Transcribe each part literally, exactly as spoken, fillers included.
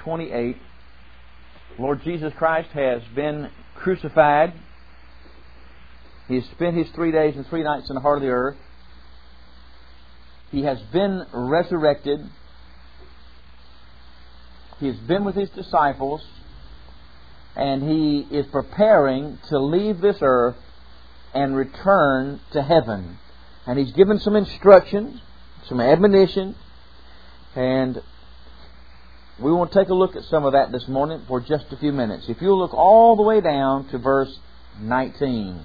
twenty-eight. Lord Jesus Christ has been crucified. He has spent His three days and three nights in the heart of the earth. He has been resurrected. He has been with His disciples. And He is preparing to leave this earth and return to heaven. And He's given some instructions, some admonition, and we want to take a look at some of that this morning for just a few minutes. If you'll look all the way down to verse nineteen.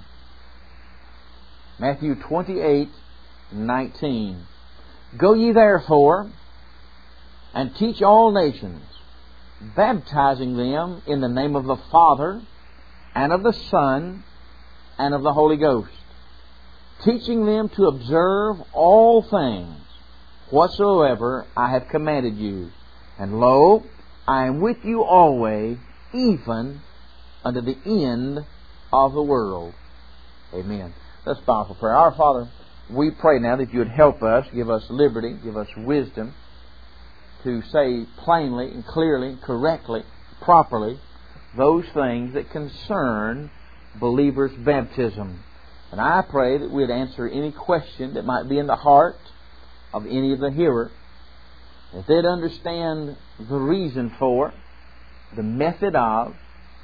Matthew twenty-eight, nineteen. Go ye therefore, and teach all nations, baptizing them in the name of the Father, and of the Son, and of the Holy Ghost, teaching them to observe all things whatsoever I have commanded you. And lo, I am with you always, even unto the end of the world. Amen. Let's bow for prayer. Our Father, we pray now that you would help us, give us liberty, give us wisdom to say plainly and clearly, correctly, properly, those things that concern believers' baptism. And I pray that we'd answer any question that might be in the heart of any of the hearers, that they'd understand the reason for, the method of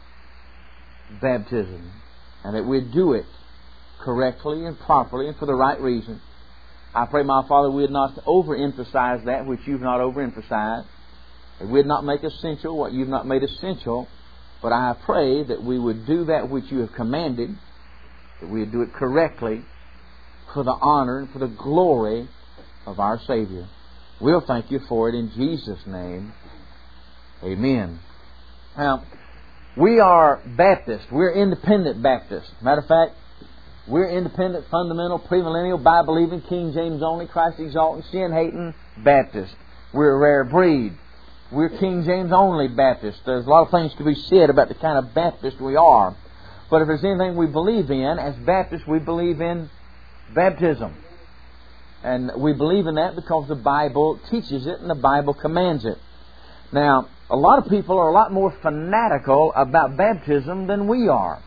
baptism, and that we'd do it correctly and properly and for the right reason. I pray, my Father, we'd not overemphasize that which you've not overemphasized, that we'd not make essential what you've not made essential, but I pray that we would do that which you have commanded, that we would do it correctly for the honor and for the glory of our Savior. We'll thank you for it in Jesus' name. Amen. Now, we are Baptists. We're independent Baptists. Matter of fact, we're independent, fundamental, premillennial, Bible-believing, King James only, Christ-exalting, sin-hating Baptists. We're a rare breed. We're King James only Baptists. There's a lot of things to be said about the kind of Baptist we are. But if there's anything we believe in, as Baptists, we believe in baptism. And we believe in that because the Bible teaches it and the Bible commands it. Now, a lot of people are a lot more fanatical about baptism than we are.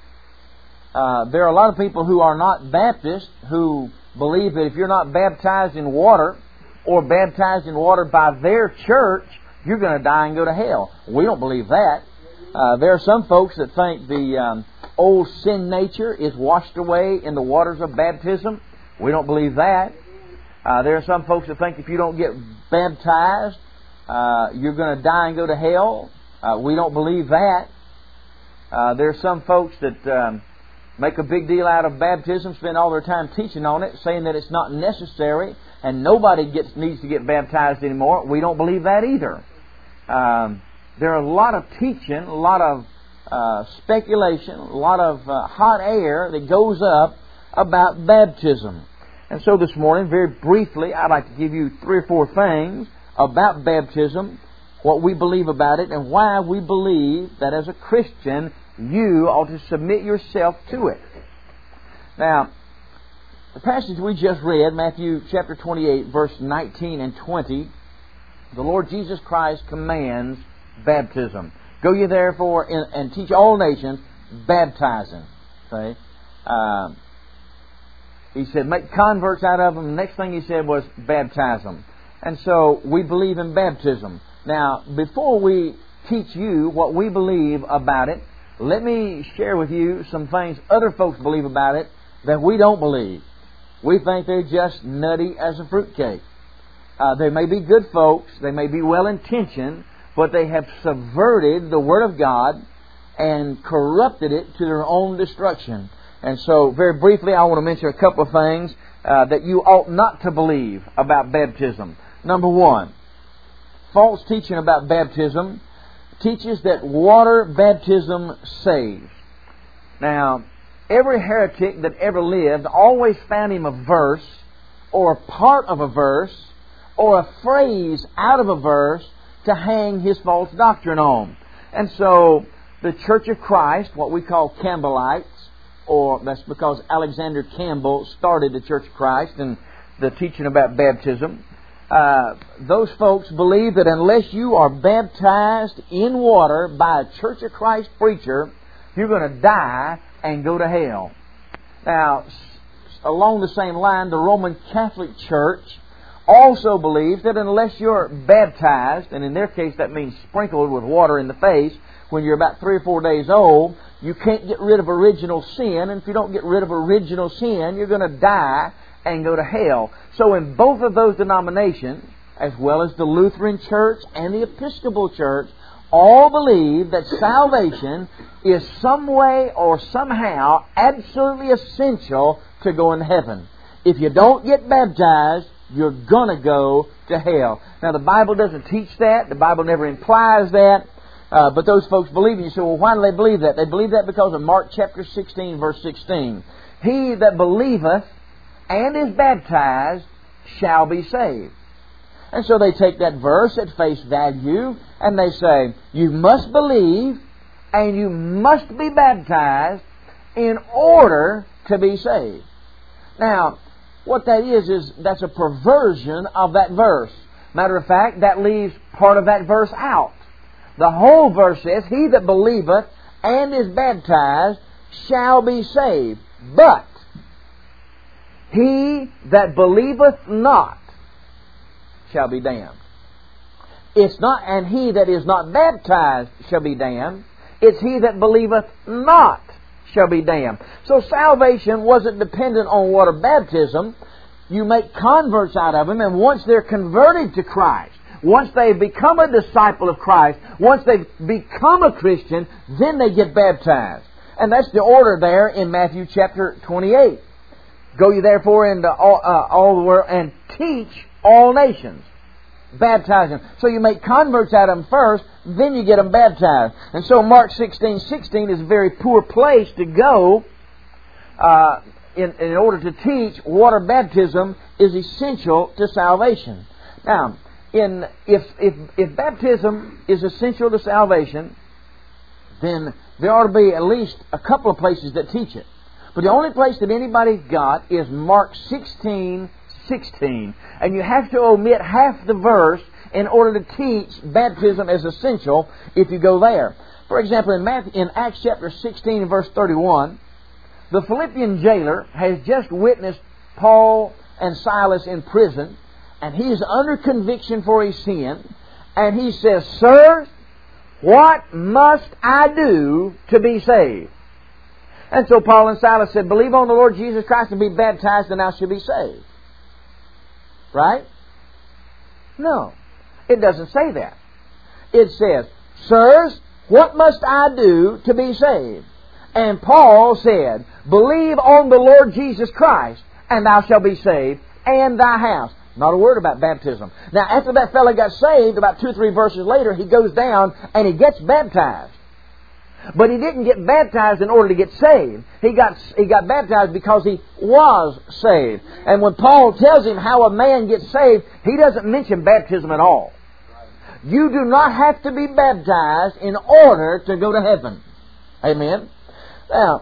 Uh, there are a lot of people who are not Baptists who believe that if you're not baptized in water or baptized in water by their church, you're going to die and go to hell. We don't believe that. Uh, there are some folks that think the um, old sin nature is washed away in the waters of baptism. We don't believe that. Uh, there are some folks that think if you don't get baptized, uh, you're going to die and go to hell. Uh, we don't believe that. Uh, there are some folks that um, make a big deal out of baptism, spend all their time teaching on it, saying that it's not necessary and nobody gets needs to get baptized anymore. We don't believe that either. Um, there are a lot of teaching, a lot of uh, speculation, a lot of uh, hot air that goes up about baptism. And so this morning, very briefly, I'd like to give you three or four things about baptism, what we believe about it, and why we believe that as a Christian, you ought to submit yourself to it. Now, the passage we just read, Matthew chapter twenty-eight, verse nineteen and twenty, the Lord Jesus Christ commands baptism. Go ye therefore in, and teach all nations, baptizing. Okay? Uh, he said, make converts out of them. The next thing he said was baptize them. And so we believe in baptism. Now, before we teach you what we believe about it, let me share with you some things other folks believe about it that we don't believe. We think they're just nutty as a fruitcake. Uh, they may be good folks, they may be well-intentioned, but they have subverted the Word of God and corrupted it to their own destruction. And so, very briefly, I want to mention a couple of things uh, that you ought not to believe about baptism. Number one, false teaching about baptism teaches that water baptism saves. Now, every heretic that ever lived always found him a verse or a part of a verse or a phrase out of a verse to hang his false doctrine on. And so the Church of Christ, what we call Campbellites, or that's because Alexander Campbell started the Church of Christ and the teaching about baptism, uh, those folks believe that unless you are baptized in water by a Church of Christ preacher, you're going to die and go to hell. Now, along the same line, the Roman Catholic Church also believes that unless you're baptized, and in their case that means sprinkled with water in the face, when you're about three or four days old, you can't get rid of original sin, and if you don't get rid of original sin, you're going to die and go to hell. So in both of those denominations, as well as the Lutheran Church and the Episcopal Church, all believe that salvation is some way or somehow absolutely essential to going to heaven. If you don't get baptized, you're going to go to hell. Now, the Bible doesn't teach that. The Bible never implies that. Uh, but those folks believe it. You say, well, why do they believe that? They believe that because of Mark chapter sixteen, verse sixteen. He that believeth and is baptized shall be saved. And so they take that verse at face value and they say, you must believe and you must be baptized in order to be saved. Now, what that is, is that's a perversion of that verse. Matter of fact, that leaves part of that verse out. The whole verse says, he that believeth and is baptized shall be saved. But he that believeth not shall be damned. It's not, and he that is not baptized shall be damned. It's he that believeth not shall be damned. So salvation wasn't dependent on water baptism. You make converts out of them, and once they're converted to Christ, once they become a disciple of Christ, once they become a Christian, then they get baptized. And that's the order there in Matthew chapter twenty-eight. Go ye therefore into all, uh, all the world and teach all nations. Baptize them. So you make converts out of them first, then you get them baptized. And so Mark sixteen sixteen is a very poor place to go uh, in, in order to teach water baptism is essential to salvation. Now, in if, if, if baptism is essential to salvation, then there ought to be at least a couple of places that teach it. But the only place that anybody's got is Mark sixteen sixteen. And you have to omit half the verse in order to teach baptism as essential if you go there. For example, in, Matthew, in Acts chapter sixteen and verse thirty-one, the Philippian jailer has just witnessed Paul and Silas in prison, and he is under conviction for his sin, and he says, Sirs, what must I do to be saved? And so Paul and Silas said, Believe on the Lord Jesus Christ and be baptized, and thou shalt be saved. Right? No. It doesn't say that. It says, Sirs, what must I do to be saved? And Paul said, Believe on the Lord Jesus Christ, and thou shalt be saved, and thy house. Not a word about baptism. Now, after that fellow got saved, about two or three verses later, he goes down and he gets baptized. But he didn't get baptized in order to get saved. He got he got baptized because he was saved. And when Paul tells him how a man gets saved, he doesn't mention baptism at all. You do not have to be baptized in order to go to heaven. Amen. Now,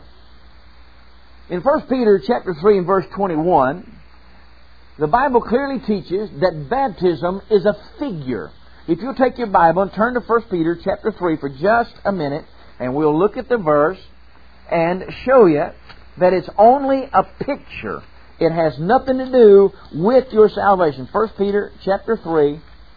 in First Peter chapter three and verse twenty-one, the Bible clearly teaches that baptism is a figure. If you'll take your Bible and turn to First Peter chapter three for just a minute, and we'll look at the verse and show you that it's only a picture. It has nothing to do with your salvation. First Peter chapter three.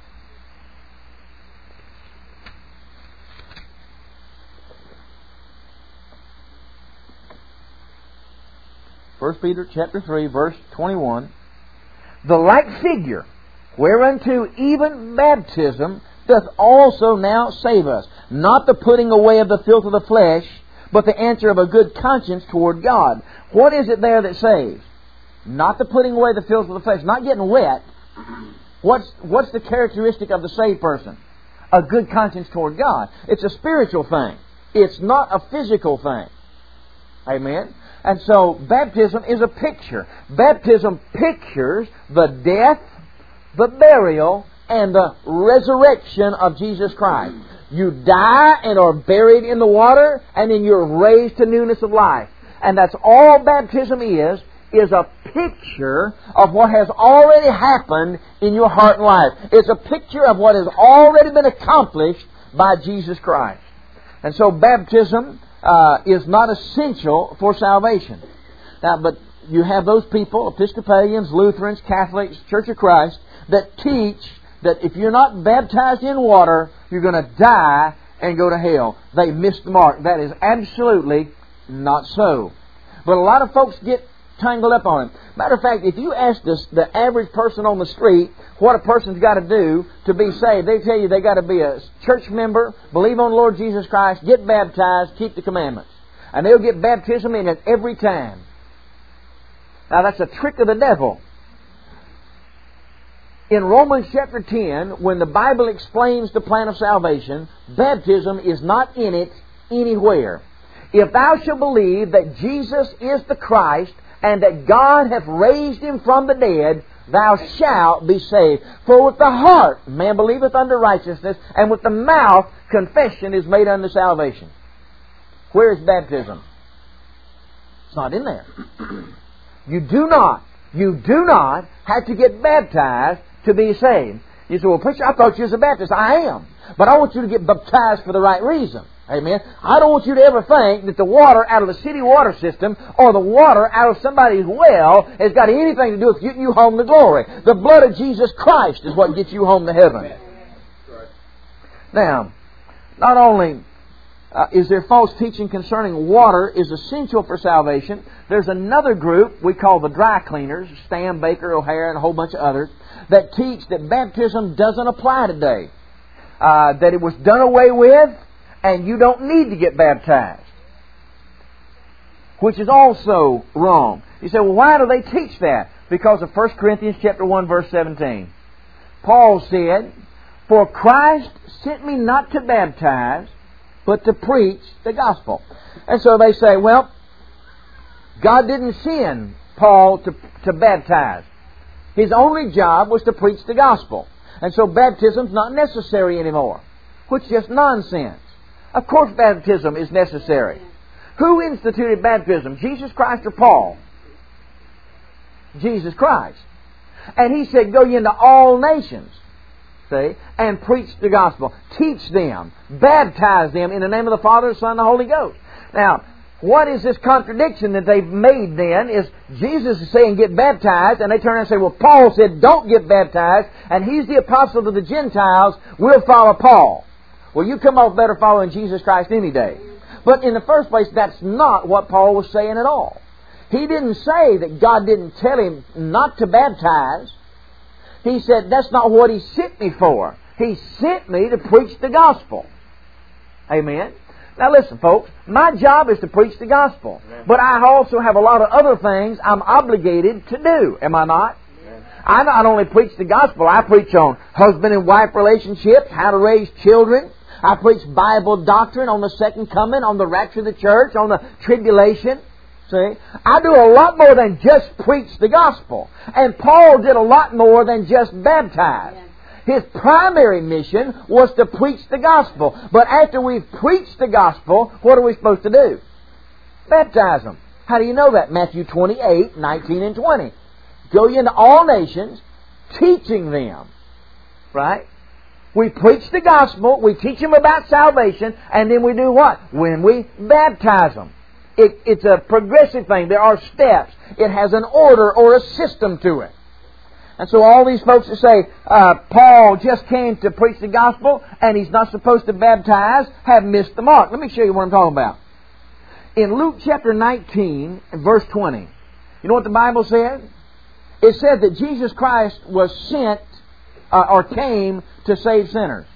First Peter chapter three, verse twenty-one. The like figure, whereunto even baptism doth also now save us, not the putting away of the filth of the flesh, but the answer of a good conscience toward God. What is it there that saves? Not the putting away the filth of the flesh, not getting wet. What's, what's the characteristic of the saved person? A good conscience toward God. It's a spiritual thing. It's not a physical thing. Amen? And so baptism is a picture. Baptism pictures the death, the burial, and the resurrection of Jesus Christ. You die and are buried in the water, and then you're raised to newness of life. And that's all baptism is. is a picture of what has already happened in your heart and life. It's a picture of what has already been accomplished by Jesus Christ. And so baptism uh, is not essential for salvation. Now, but you have those people, Episcopalians, Lutherans, Catholics, Church of Christ, that teach that if you're not baptized in water, you're going to die and go to hell. They missed the mark. That is absolutely not so. But a lot of folks get tangled up on it. Matter of fact, if you ask this, the average person on the street what a person's got to do to be saved, they tell you they got to be a church member, believe on the Lord Jesus Christ, get baptized, keep the commandments. And they'll get baptism in it every time. Now that's a trick of the devil. In Romans chapter ten, when the Bible explains the plan of salvation, baptism is not in it anywhere. If thou shalt believe that Jesus is the Christ, and that God hath raised Him from the dead, thou shalt be saved. For with the heart man believeth unto righteousness, and with the mouth confession is made unto salvation. Where is baptism? It's not in there. You do not, you do not have to get baptized to be saved. You say, well, preacher, I thought you was a Baptist. I am. But I want you to get baptized for the right reason. Amen. I don't want you to ever think that the water out of the city water system or the water out of somebody's well has got anything to do with getting you home to glory. The blood of Jesus Christ is what gets you home to heaven. Now, not only uh, is there false teaching concerning water is essential for salvation, there's another group we call the dry cleaners, Stam, Baker, O'Hare, and a whole bunch of others, that teach that baptism doesn't apply today. Uh, that it was done away with, and you don't need to get baptized. Which is also wrong. You say, well, why do they teach that? Because of First Corinthians chapter one, verse seventeen. Paul said, for Christ sent me not to baptize, but to preach the gospel. And so they say, well, God didn't send Paul to, to baptize. His only job was to preach the gospel. And so baptism's not necessary anymore. Which is just nonsense. Of course baptism is necessary. Who instituted baptism? Jesus Christ or Paul? Jesus Christ. And He said, go ye into all nations, see, and preach the gospel. Teach them. Baptize them in the name of the Father, the Son, and the Holy Ghost. Now, what is this contradiction that they've made then is Jesus is saying get baptized, and they turn around and say, well, Paul said don't get baptized, and he's the apostle to the Gentiles, we'll follow Paul. Well, you come off better following Jesus Christ any day. But in the first place, that's not what Paul was saying at all. He didn't say that God didn't tell him not to baptize. He said that's not what He sent me for. He sent me to preach the gospel. Amen. Now listen, folks, my job is to preach the gospel. Amen. But I also have a lot of other things I'm obligated to do. Am I not? Amen. I not only preach the gospel, I preach on husband and wife relationships, how to raise children. I preach Bible doctrine on the second coming, on the rapture of the church, on the tribulation. See? I do a lot more than just preach the gospel. And Paul did a lot more than just baptize. His primary mission was to preach the gospel. But after we've preached the gospel, what are we supposed to do? Baptize them. How do you know that? Matthew twenty-eight, nineteen and twenty. Go ye into all nations, teaching them. Right? We preach the gospel, we teach them about salvation, and then we do what? When we baptize them. It, it's a progressive thing. There are steps. It has an order or a system to it. And so all these folks that say, uh, Paul just came to preach the gospel and he's not supposed to baptize, have missed the mark. Let me show you what I'm talking about. In Luke chapter nineteen, verse twenty, you know what the Bible said? It said that Jesus Christ was sent uh, or came to save sinners.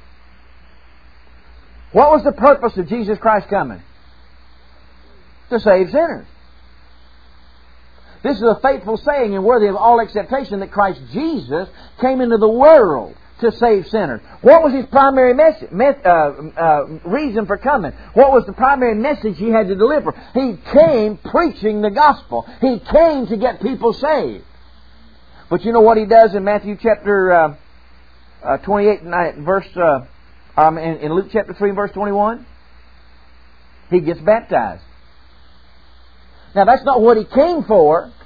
What was the purpose of Jesus Christ coming? To save sinners. This is a faithful saying and worthy of all acceptation that Christ Jesus came into the world to save sinners. What was His primary message, uh, uh, reason for coming? What was the primary message He had to deliver? He came preaching the gospel. He came to get people saved. But you know what He does in Matthew chapter uh, uh, twenty-eight, verse, uh, um, in, in Luke chapter three, verse twenty-one? He gets baptized. Now that's not what He came for.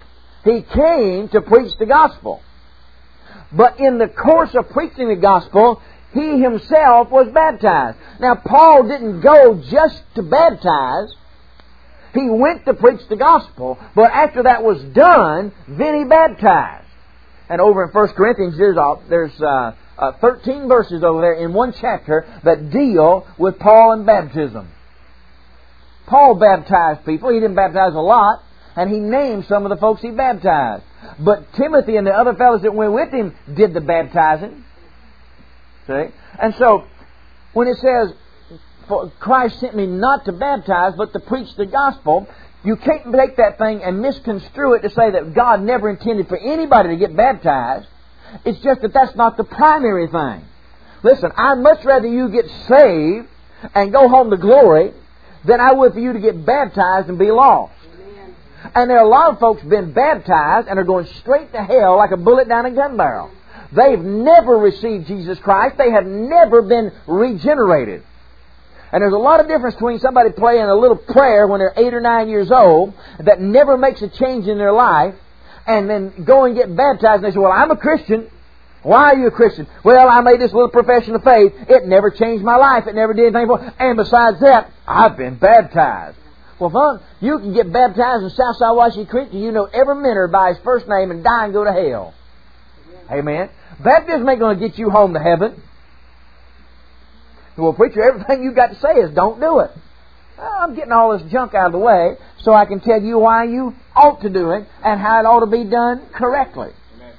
He came to preach the gospel. But in the course of preaching the gospel, He Himself was baptized. Now, Paul didn't go just to baptize. He went to preach the gospel. But after that was done, then he baptized. And over in First Corinthians, there's, there's uh, uh, thirteen verses over there in one chapter that deal with Paul and baptism. Paul baptized people. He didn't baptize a lot. And he named some of the folks he baptized. But Timothy and the other fellows that went with him did the baptizing. See? And so, when it says, "For Christ sent me not to baptize, but to preach the gospel," you can't take that thing and misconstrue it to say that God never intended for anybody to get baptized. It's just that that's not the primary thing. Listen, I'd much rather you get saved and go home to glory than I would for you to get baptized and be lost. Amen. And there are a lot of folks been baptized and are going straight to hell like a bullet down a gun barrel. They've never received Jesus Christ. They have never been regenerated. And there's a lot of difference between somebody praying a little prayer when they're eight or nine years old that never makes a change in their life, and then go and get baptized and they say, "Well, I'm a Christian." "Why are you a Christian?" "Well, I made this little profession of faith. It never changed my life. It never did anything for me. And besides that, I've been baptized." Well, fun, you can get baptized in Southside Washington Creek and you know every minute by his first name and die and go to hell. Amen. Baptism ain't going to get you home to heaven. "Well, preacher, everything you got to say is don't do it." Well, I'm getting all this junk out of the way so I can tell you why you ought to do it and how it ought to be done correctly. Amen.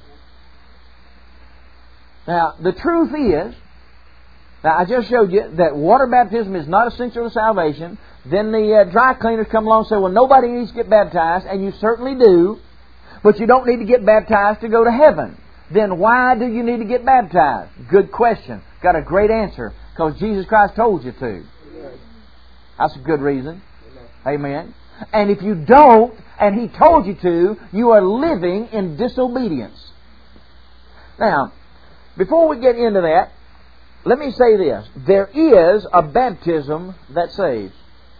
Now, the truth is, now I just showed you that water baptism is not essential to salvation. Then the uh, dry cleaners come along and say, "Well, nobody needs to get baptized," and you certainly do, but you don't need to get baptized to go to heaven. Then why do you need to get baptized? Good question. Got a great answer. Because Jesus Christ told you to. That's a good reason. Amen. And if you don't, and He told you to, you are living in disobedience. Now, before we get into that, let me say this. There is a baptism that saves.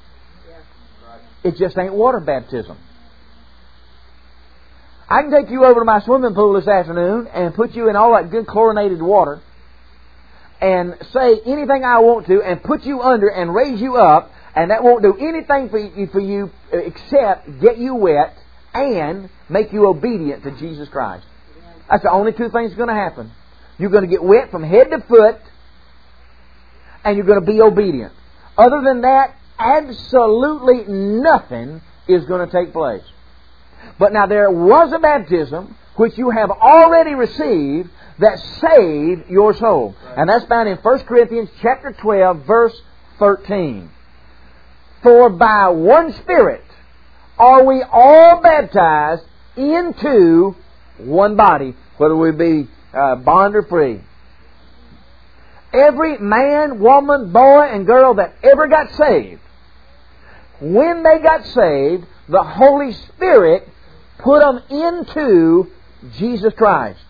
It just ain't water baptism. I can take you over to my swimming pool this afternoon and put you in all that good chlorinated water and say anything I want to and put you under and raise you up, and that won't do anything for you, for you except get you wet and make you obedient to Jesus Christ. That's the only two things going to happen. You're going to get wet from head to foot, and you're going to be obedient. Other than that, absolutely nothing is going to take place. But now there was a baptism which you have already received that saved your soul. And that's found in First Corinthians chapter twelve, verse thirteen. "For by one Spirit are we all baptized into one body," whether we be uh, bond or free. Every man, woman, boy, and girl that ever got saved, when they got saved, the Holy Spirit put them into Jesus Christ.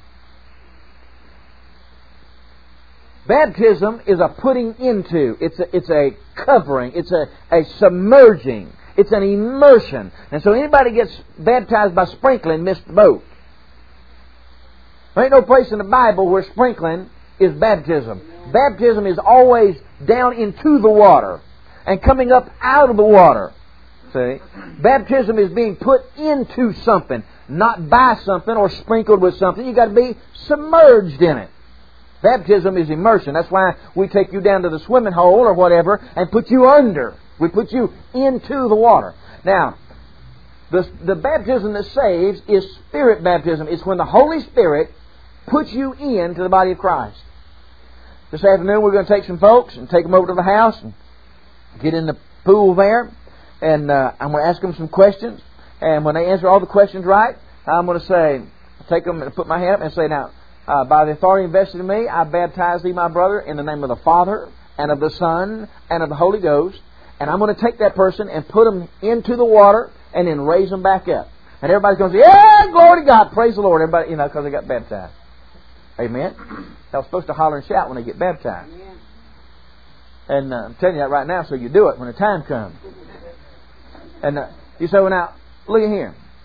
Baptism is a putting into. It's a, it's a covering. It's a, a submerging. It's an immersion. And so anybody gets baptized by sprinkling missed the boat. There ain't no place in the Bible where sprinkling is baptism. Baptism is always down into the water and coming up out of the water. See? Baptism is being put into something, not by something or sprinkled with something. You've got to be submerged in it. Baptism is immersion. That's why we take you down to the swimming hole or whatever and put you under. We put you into the water. Now, the, the baptism that saves is Spirit baptism. It's when the Holy Spirit puts you into the body of Christ. This afternoon we're going to take some folks and take them over to the house and get in the pool there. And uh, I'm going to ask them some questions. And when they answer all the questions right, I'm going to say, take them and put my hand up and say, "Now, Uh, by the authority invested in me, I baptize thee, my brother, in the name of the Father, and of the Son, and of the Holy Ghost." And I'm going to take that person and put them into the water and then raise them back up. And everybody's going to say, "Yeah, glory to God, praise the Lord." Everybody, you know, because they got baptized. Amen. They're supposed to holler and shout when they get baptized. Amen. And uh, I'm telling you that right now, so you do it when the time comes. And uh, you say, "Well, now, look at here.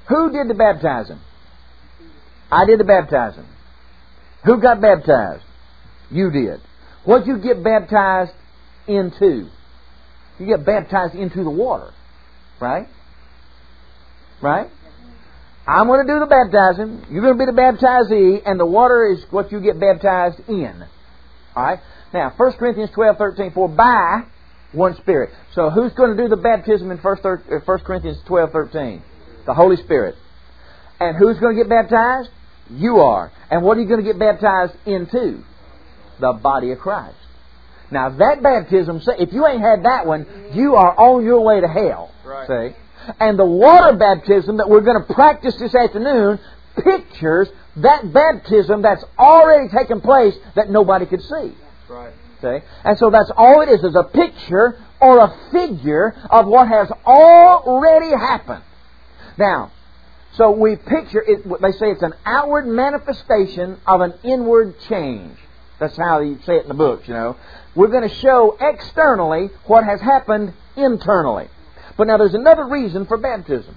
Who did the baptizing? I did the baptizing. Who got baptized? You did. What did you get baptized into? You get baptized into the water. Right? Right? I'm going to do the baptizing. You're going to be the baptizee, and the water is what you get baptized in. All right? Now, First Corinthians twelve thirteen, for by one Spirit. So who's going to do the baptism in First Corinthians twelve thirteen? The Holy Spirit. And who's going to get baptized? You are. And what are you going to get baptized into? The body of Christ. Now, that baptism, if you ain't had that one, you are on your way to hell. Right. See? And the water baptism that we're going to practice this afternoon pictures that baptism that's already taken place that nobody could see. Right. See? And so that's all it is, is a picture or a figure of what has already happened. Now, so we picture it, they say it's an outward manifestation of an inward change. That's how you say it in the books, you know. We're going to show externally what has happened internally. But now there's another reason for baptism.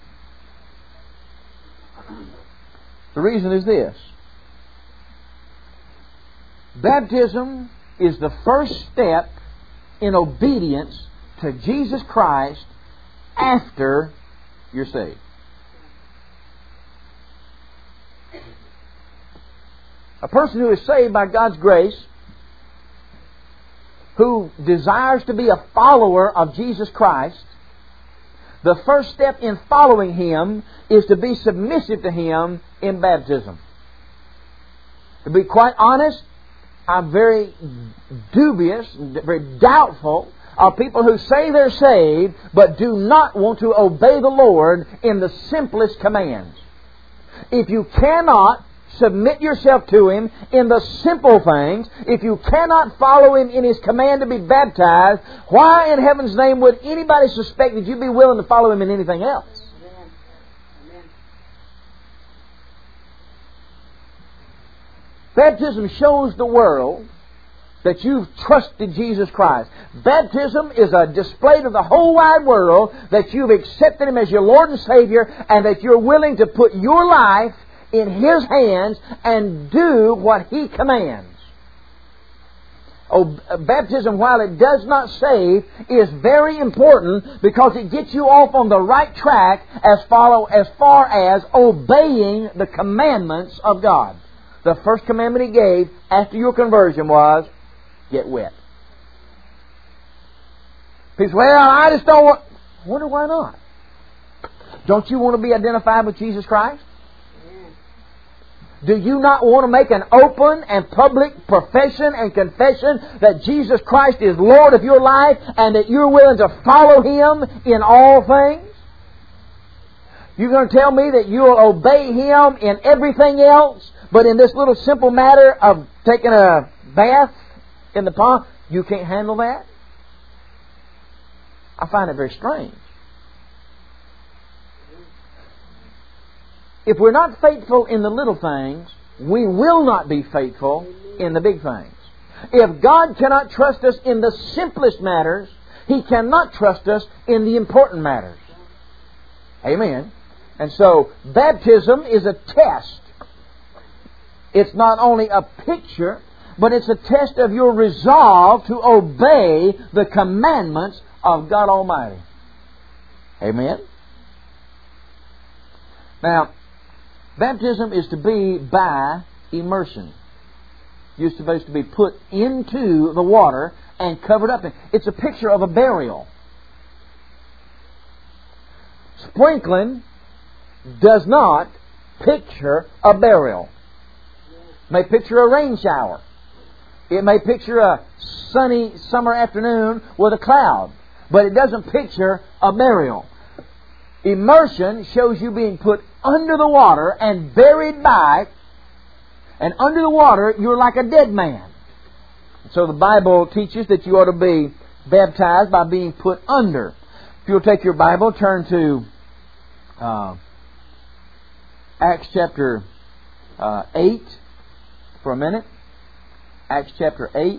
The reason is this. Baptism is the first step in obedience to Jesus Christ after you're saved. A person who is saved by God's grace, who desires to be a follower of Jesus Christ, the first step in following Him is to be submissive to Him in baptism. To be quite honest, I'm very dubious, very doubtful of people who say they're saved but do not want to obey the Lord in the simplest commands. If you cannot submit yourself to Him in the simple things, if you cannot follow Him in His command to be baptized, why in heaven's name would anybody suspect that you'd be willing to follow Him in anything else? Amen. Amen. Baptism shows the world that you've trusted Jesus Christ. Baptism is a display to the whole wide world that you've accepted Him as your Lord and Savior, and that you're willing to put your life in His hands and do what He commands. Oh, baptism, while it does not save, is very important because it gets you off on the right track as, follow, as far as obeying the commandments of God. The first commandment He gave after your conversion was, get wet. People say, well, I just don't want... I wonder why not? Don't you want to be identified with Jesus Christ? Do you not want to make an open and public profession and confession that Jesus Christ is Lord of your life and that you're willing to follow Him in all things? You're going to tell me that you'll obey Him in everything else, but in this little simple matter of taking a bath in the pond, you can't handle that? I find it very strange. If we're not faithful in the little things, we will not be faithful in the big things. If God cannot trust us in the simplest matters, He cannot trust us in the important matters. Amen. And so, baptism is a test. It's not only a picture, but it's a test of your resolve to obey the commandments of God Almighty. Amen. Now, baptism is to be by immersion. You're supposed to be put into the water and covered up in. It's a picture of a burial. Sprinkling does not picture a burial. It may picture a rain shower. It may picture a sunny summer afternoon with a cloud. But it doesn't picture a burial. Immersion shows you being put under the water and buried by it. And under the water, you're like a dead man. So the Bible teaches that you ought to be baptized by being put under. If you'll take your Bible, turn to uh, Acts chapter uh, eight for a minute. Acts chapter eight.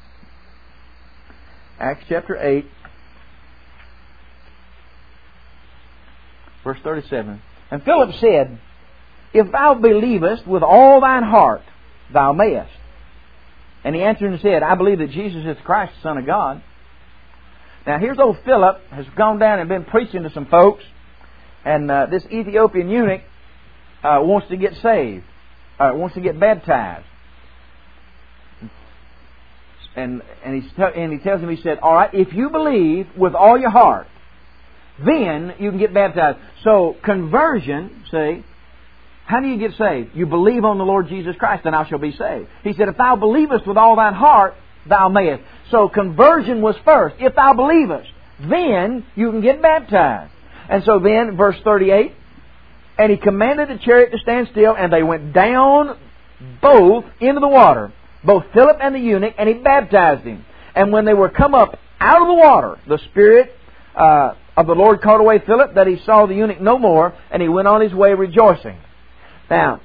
Acts chapter eight. thirty-seven. And Philip said, If thou believest with all thine heart, thou mayest. And he answered and said, I believe that Jesus is Christ, the Son of God. Now here's old Philip, has gone down and been preaching to some folks. And uh, this Ethiopian eunuch uh, wants to get saved. Uh, wants to get baptized. And and, he's t- and he tells him, he said, all right, if you believe with all your heart, then you can get baptized. So conversion, see, how do you get saved? You believe on the Lord Jesus Christ, and thou shalt be saved. He said, if thou believest with all thine heart, thou mayest. So conversion was first. If thou believest, then you can get baptized. And so then, verse thirty-eight, and he commanded the chariot to stand still, and they went down both into the water, both Philip and the eunuch, and he baptized him. And when they were come up out of the water, the Spirit uh, of the Lord caught away Philip, that he saw the eunuch no more, and he went on his way rejoicing. Now,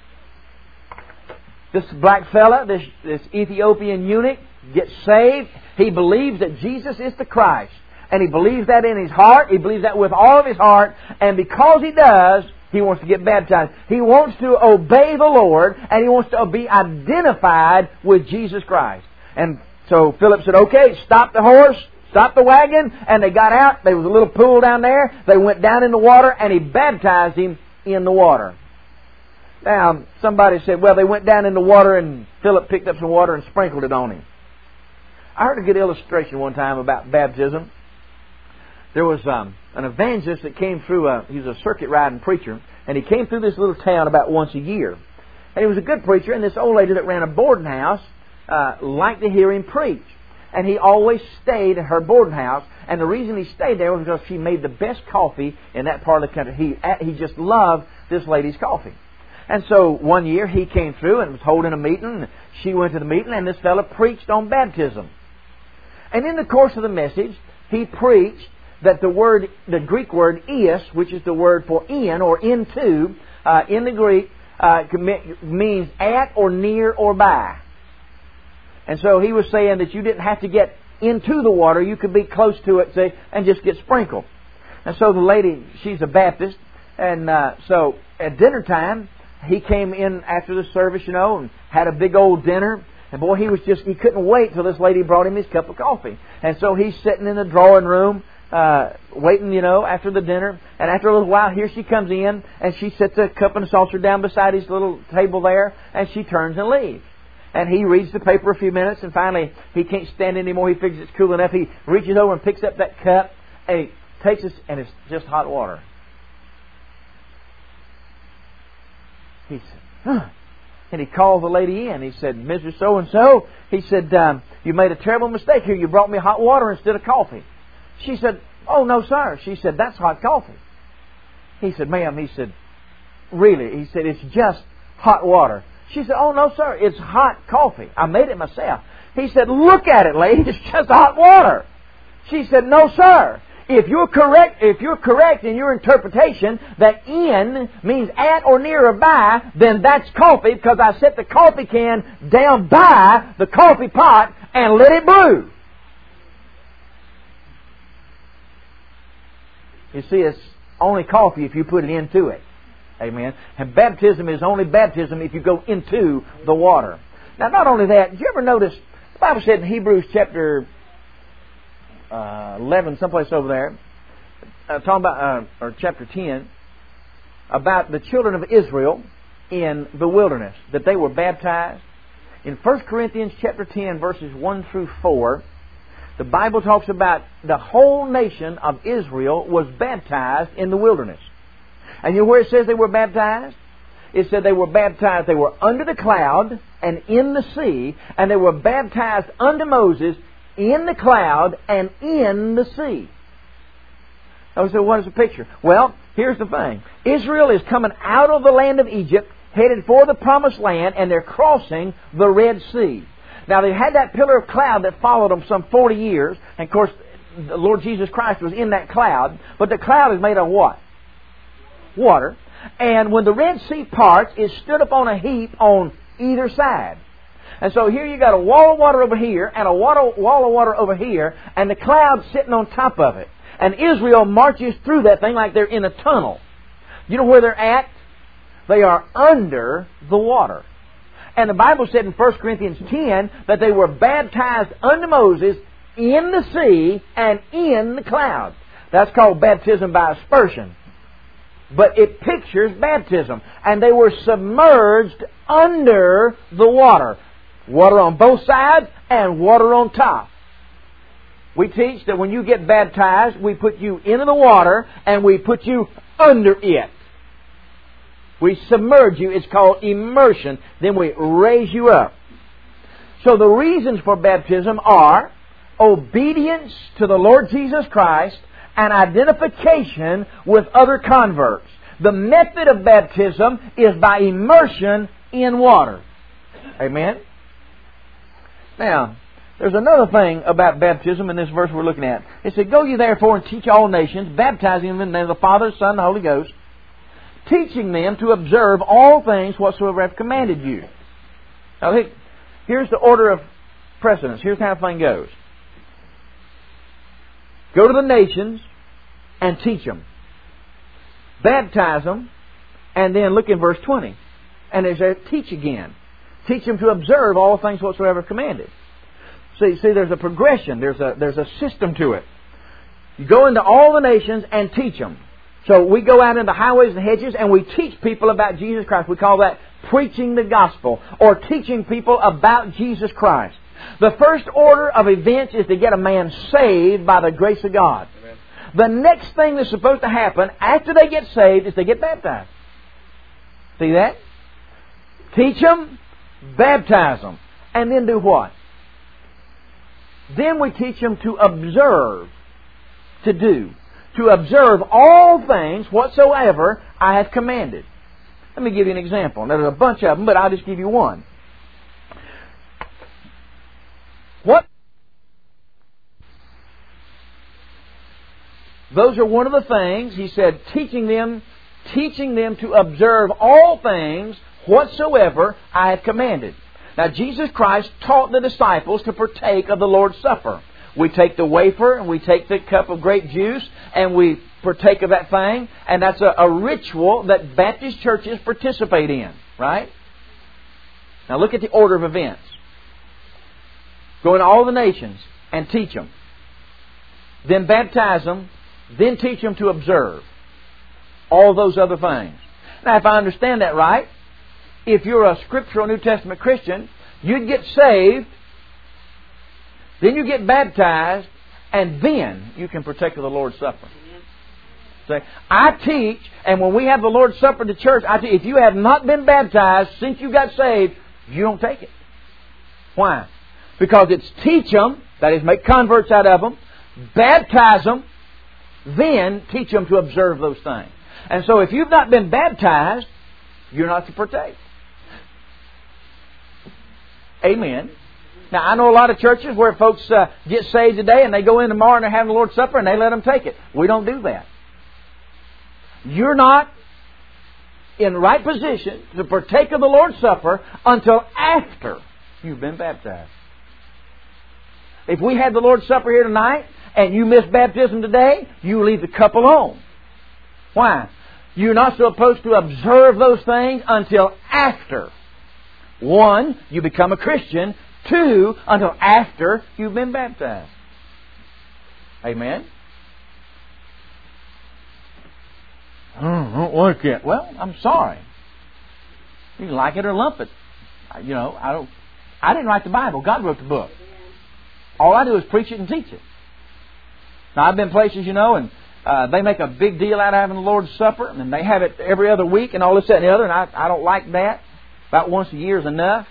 this black fella, this, this Ethiopian eunuch, gets saved. He believes that Jesus is the Christ. And he believes that in his heart. He believes that with all of his heart. And because he does, he wants to get baptized. He wants to obey the Lord, and he wants to be identified with Jesus Christ. And so Philip said, okay, stop the horse, stop the wagon. And they got out. There was a little pool down there. They went down in the water, and he baptized him in the water. Now, somebody said, well, they went down in the water, and Philip picked up some water and sprinkled it on him. I heard a good illustration one time about baptism. There was um, an evangelist that came through, a, he was a circuit riding preacher, and he came through this little town about once a year. And he was a good preacher, and this old lady that ran a boarding house uh, liked to hear him preach. And he always stayed at her boarding house, and the reason he stayed there was because she made the best coffee in that part of the country. He, he just loved this lady's coffee. And so one year he came through and was holding a meeting. She went to the meeting, and this fellow preached on baptism. And in the course of the message, he preached that the word, the Greek word "ios," which is the word for in or into, uh, in the Greek, uh, means at or near or by. And so he was saying that you didn't have to get into the water; you could be close to it, say, and just get sprinkled. And so the lady, she's a Baptist, and uh, so at dinner time, he came in after the service, you know, and had a big old dinner. And boy, he was just, he couldn't wait till this lady brought him his cup of coffee. And so he's sitting in the drawing room, uh, waiting, you know, after the dinner. And after a little while, here she comes in, and she sets a cup and a saucer down beside his little table there, and she turns and leaves. And he reads the paper a few minutes, and finally, he can't stand it anymore. He figures it's cool enough. He reaches over and picks up that cup, and he takes it, and it's just hot water. He said, huh. And he called the lady in. He said, Missus So-and-so, he said, um, you made a terrible mistake here. You brought me hot water instead of coffee. She said, oh, no, sir. She said, that's hot coffee. He said, ma'am, he said, really? He said, it's just hot water. She said, oh, no, sir, it's hot coffee. I made it myself. He said, look at it, lady. It's just hot water. She said, no, sir. If you're correct, if you're correct in your interpretation that in means at or near or by, then that's coffee, because I set the coffee can down by the coffee pot and let it brew. You see, it's only coffee if you put it into it. Amen. And baptism is only baptism if you go into the water. Now, not only that, did you ever notice, the Bible said in Hebrews chapter Uh, eleven, someplace over there, uh, talking about, uh, or chapter ten, about the children of Israel in the wilderness, that they were baptized. In First Corinthians chapter ten, verses one through four, the Bible talks about the whole nation of Israel was baptized in the wilderness. And you know where it says they were baptized? It said they were baptized, they were under the cloud and in the sea, and they were baptized unto Moses in the cloud and in the sea. I said, what is the picture? Well, here's the thing. Israel is coming out of the land of Egypt, headed for the promised land, and they're crossing the Red Sea. Now, they had that pillar of cloud that followed them some forty years. And, of course, the Lord Jesus Christ was in that cloud. But the cloud is made of what? Water. And when the Red Sea parts, it stood up on a heap on either side. And so here you got a wall of water over here and a water, wall of water over here, and the cloud sitting on top of it. And Israel marches through that thing like they're in a tunnel. You know where they're at? They are under the water. And the Bible said in First Corinthians ten that they were baptized unto Moses in the sea and in the clouds. That's called baptism by aspersion. But it pictures baptism. And they were submerged under the water. Water on both sides and water on top. We teach that when you get baptized, we put you into the water and we put you under it. We submerge you. It's called immersion. Then we raise you up. So the reasons for baptism are obedience to the Lord Jesus Christ and identification with other converts. The method of baptism is by immersion in water. Amen? Now, there's another thing about baptism in this verse we're looking at. It said, "Go ye therefore and teach all nations, baptizing them in the name of the Father, Son, and the Holy Ghost, teaching them to observe all things whatsoever I have commanded you." Now, here's the order of precedence. Here's how the thing goes. Go to the nations and teach them. Baptize them, and then look in verse twenty. And it says, teach again. Teach them to observe all things whatsoever commanded. See, see, there's a progression. There's a, there's a system to it. You go into all the nations and teach them. So we go out into highways and hedges and we teach people about Jesus Christ. We call that preaching the gospel or teaching people about Jesus Christ. The first order of events is to get a man saved by the grace of God. Amen. The next thing that's supposed to happen after they get saved is they get baptized. See that? Teach them, baptize them, and then do what? Then we teach them to observe, to do. To observe all things whatsoever I have commanded. Let me give you an example. There's a bunch of them, but I'll just give you one. What? Those are one of the things, he said, teaching them, teaching them to observe all things whatsoever I have commanded. Now, Jesus Christ taught the disciples to partake of the Lord's Supper. We take the wafer and we take the cup of grape juice and we partake of that thing. And that's a, a ritual that Baptist churches participate in. Right? Now look at the order of events. Go into all the nations and teach them. Then baptize them. Then teach them to observe all those other things. Now if I understand that right, if you're a scriptural New Testament Christian, you'd get saved, then you get baptized, and then you can partake of the Lord's Supper. Say, I teach, and when we have the Lord's Supper at the church, I teach, if you have not been baptized since you got saved, you don't take it. Why? Because it's teach them, that is, make converts out of them, baptize them, then teach them to observe those things. And so if you've not been baptized, you're not to partake. Amen. Now, I know a lot of churches where folks uh, get saved today and they go in tomorrow and they're having the Lord's Supper and they let them take it. We don't do that. You're not in right position to partake of the Lord's Supper until after you've been baptized. If we had the Lord's Supper here tonight and you miss baptism today, you leave the cup alone. Why? You're not supposed to observe those things until after. One, you become a Christian. Two, until after you've been baptized. Amen? I don't like it. Well, I'm sorry. You can like it or lump it. You know, I don't. I didn't write the Bible. God wrote the book. All I do is preach it and teach it. Now, I've been places, you know, and uh, they make a big deal out of having the Lord's Supper, and they have it every other week and all this, that, and the other, and I, I don't like that. About once a year is enough.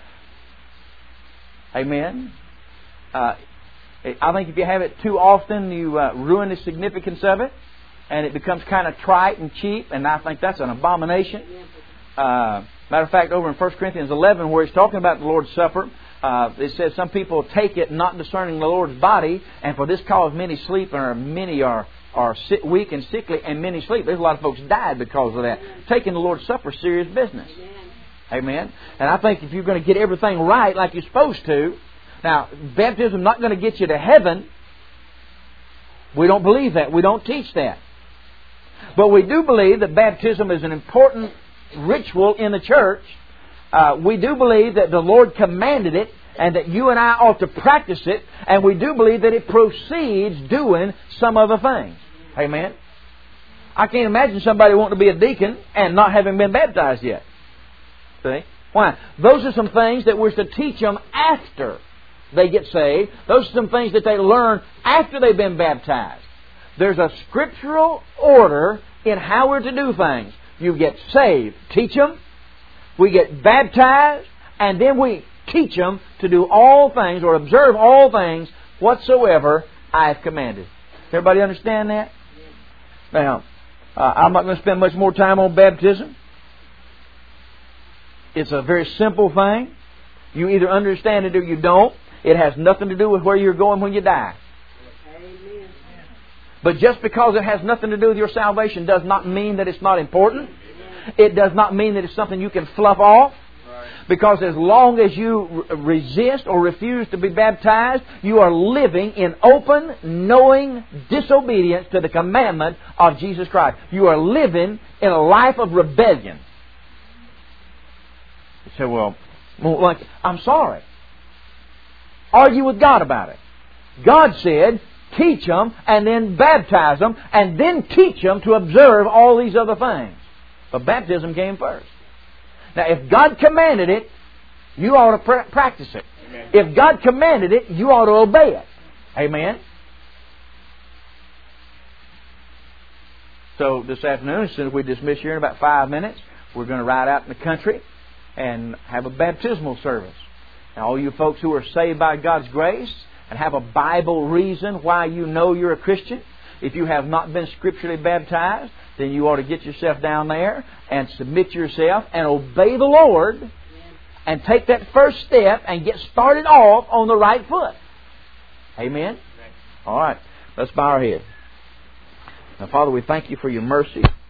Amen. Uh, I think if you have it too often, you uh, ruin the significance of it, and it becomes kind of trite and cheap, and I think that's an abomination. Uh, matter of fact, over in First Corinthians eleven, where he's talking about the Lord's Supper, uh, it says some people take it not discerning the Lord's body, and for this cause many sleep, and many are are weak and sickly, and many sleep. There's a lot of folks died because of that. Taking the Lord's Supper is serious business. Amen. And I think if you're going to get everything right like you're supposed to, now, baptism is not going to get you to heaven. We don't believe that. We don't teach that. But we do believe that baptism is an important ritual in the church. Uh, we do believe that the Lord commanded it and that you and I ought to practice it. And we do believe that it proceeds doing some other things. Amen? I can't imagine somebody wanting to be a deacon and not having been baptized yet. See? Why? Those are some things that we're to teach them after they get saved. Those are some things that they learn after they've been baptized. There's a scriptural order in how we're to do things. You get saved, teach them. We get baptized, and then we teach them to do all things or observe all things whatsoever I have commanded. Everybody understand that? Now, uh, I'm not going to spend much more time on baptism. It's a very simple thing. You either understand it or you don't. It has nothing to do with where you're going when you die. Amen. But just because it has nothing to do with your salvation does not mean that it's not important. It does not mean that it's something you can fluff off. Because as long as you resist or refuse to be baptized, you are living in open, knowing disobedience to the commandment of Jesus Christ. You are living in a life of rebellion. You say, well, like, I'm sorry. Argue with God about it. God said, teach them and then baptize them and then teach them to observe all these other things. But baptism came first. Now, if God commanded it, you ought to pr- practice it. Amen. If God commanded it, you ought to obey it. Amen? So, this afternoon, as soon as we dismiss here in about five minutes, we're going to ride out in the country and have a baptismal service. Now, all you folks who are saved by God's grace and have a Bible reason why you know you're a Christian, if you have not been scripturally baptized, then you ought to get yourself down there and submit yourself and obey the Lord and take that first step and get started off on the right foot. Amen? All right. Let's bow our heads. Now, Father, we thank you for your mercy.